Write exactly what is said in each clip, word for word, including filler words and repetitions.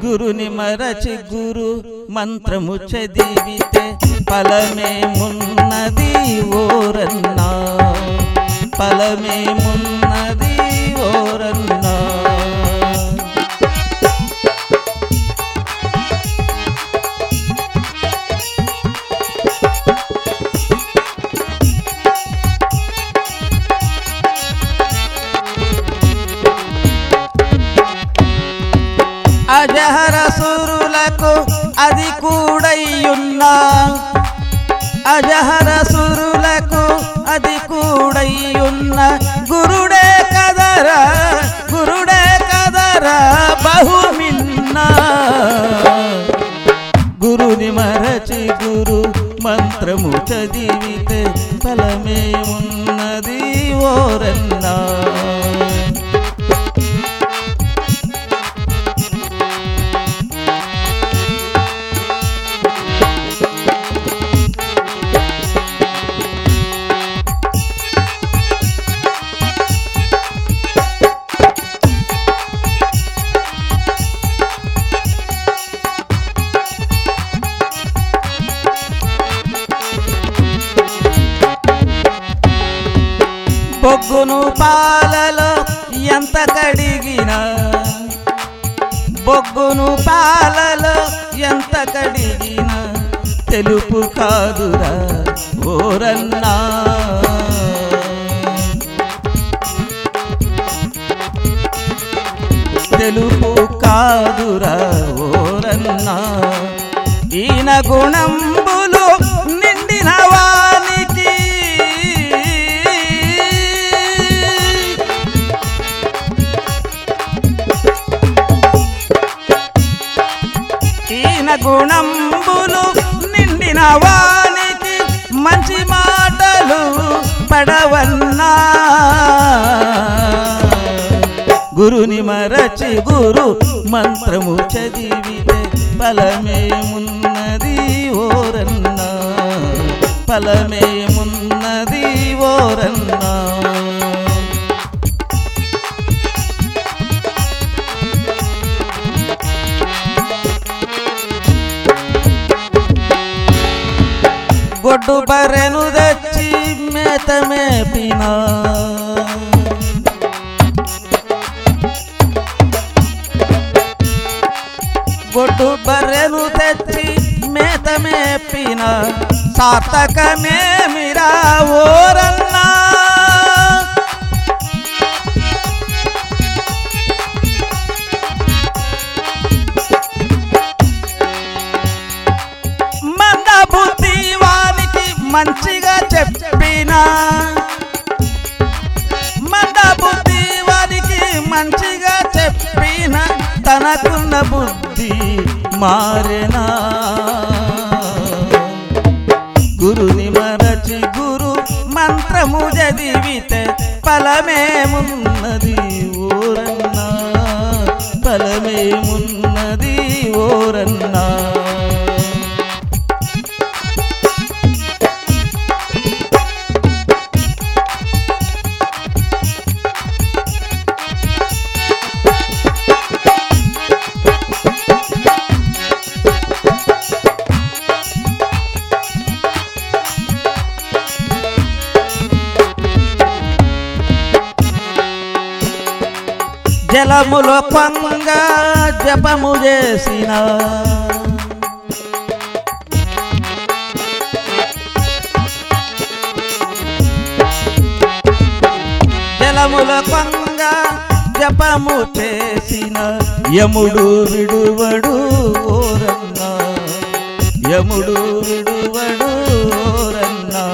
గురుని మరచి గురు మంత్రము చదివితే ఫలమేమున్నది ఓరన్నా, ఫలమేమున్నది ఓరన్నా. అజహరసురులకు అది కూడయ్యున్నా, అజహరసురులకు అది కూడయ్యున్న గురుడే కదరా, గురుడే కదరా బహుమిన్న. గురుని మరచి గురు మంత్రము చదివితే ఫలమేమున్నది ఓరన్నా. బొగ్గును పాలలో ఎంత కడిగినా, బొగ్గును పాలలో ఎంత కడిగినా తెలుపు కాదురా ఓరన్నా. తెలుపు కాదురా ఓరన్నా. ఈయన గుణంబులు నిండిన వానికి, ఈయన గుణంబులు నిండిన వానికి మంచి మాటలు పడవన్నా. గురుని మరచి గురు మంత్రము చదివితే ఫలమేమున్నది ఓరన్నా, ఫలమేమున్నది ఓరన్నా. గొడ్డు బర్రెను తెచ్చి మేత మేపినా, గొడ్డు బర్రెను తెచ్చి మేత మేపినా సార్థకమేమిరా ఓరన్నా. మంద బుద్ధి వానికి మంచిగా చెప్పినా, మంద బుద్ధి వానికి మంచిగా చెప్పినా తనకున్న బుద్ధి మారెనా. గురుని మరచి గురు మంత్రము చదివితే ఫలమేమున్నది ఓరన్నా, ఫలమేమున్నది ఓరన్నా. జలములో కొంగ జపము చేసిన, జలములో కొంగ జపము చేసిన యముడు విడువడు ఓరన్నా, యముడు విడువడు ఓరన్నా.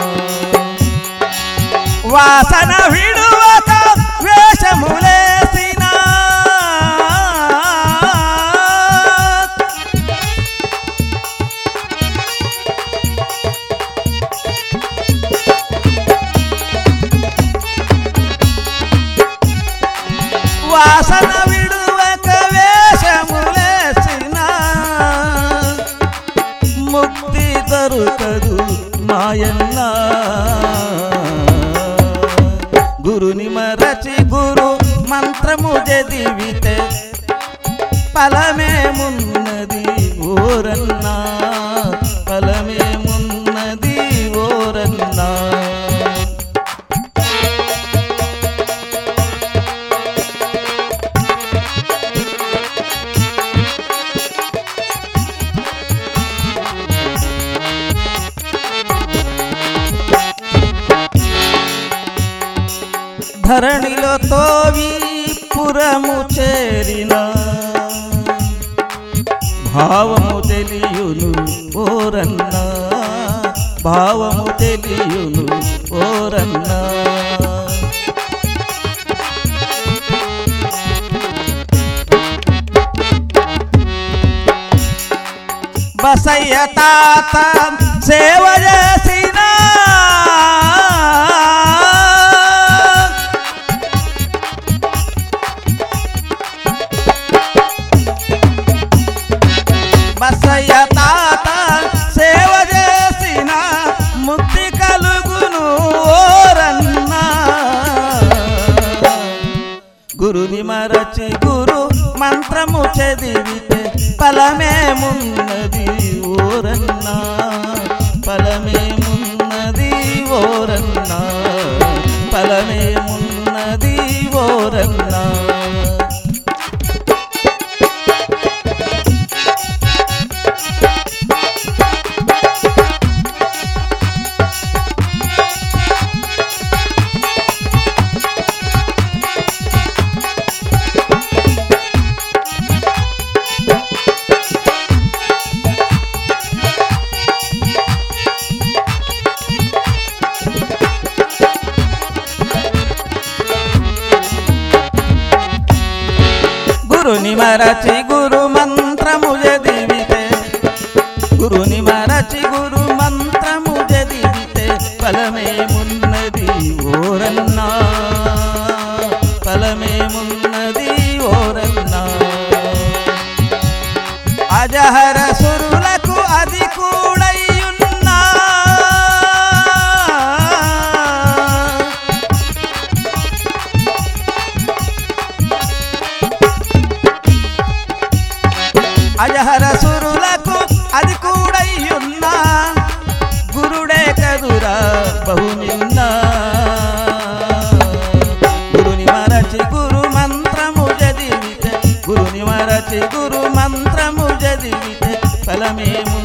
వాసన విడువక వేషములేసిన, వాసన విడువక వేషములేసిన ముక్తి దొరకదు మాయన్నా. గురుని మరచి గురు మంత్రము చదివితే ఫలమేమున్నది ఓరన్నా, ఫలమేమున్నది ఓరన్నా. ధరణిలో తోవి పురము చేరిన భావము తెలియును ఓరన్నా, భావము తెలియును ఓరన్నా. బసయ్య తాత సేవ చేసిన బసయ్య తాత సేవ చేసిన ముక్తి కలుగును ఓరన్నా. గురుని మరచి గురు మంత్రము చదివితే ఫలమేమున్నది ఓరన్నా, ఫలమేమున్నది ఓరన్నా, ఫలమేమున్నది ఓరన్నా. గురుని మరచి గురు మంత్రము చదివితే, గురుని మరచి గురు మంత్రము చదివితే ఫలమేమున్నది ఓరన్నా, ఫలమేమున్నది ఓరన్నా. అజహర సురులకు అది కూడయున్నా, అజహర సురులకు అది కూడయున్నా, గురుడే కదురా బహునిన్నా. గురుని మరచి గురు మంత్రము చదివితే, గురుని మరచి గురు మంత్రము చదివితే ఫలమేము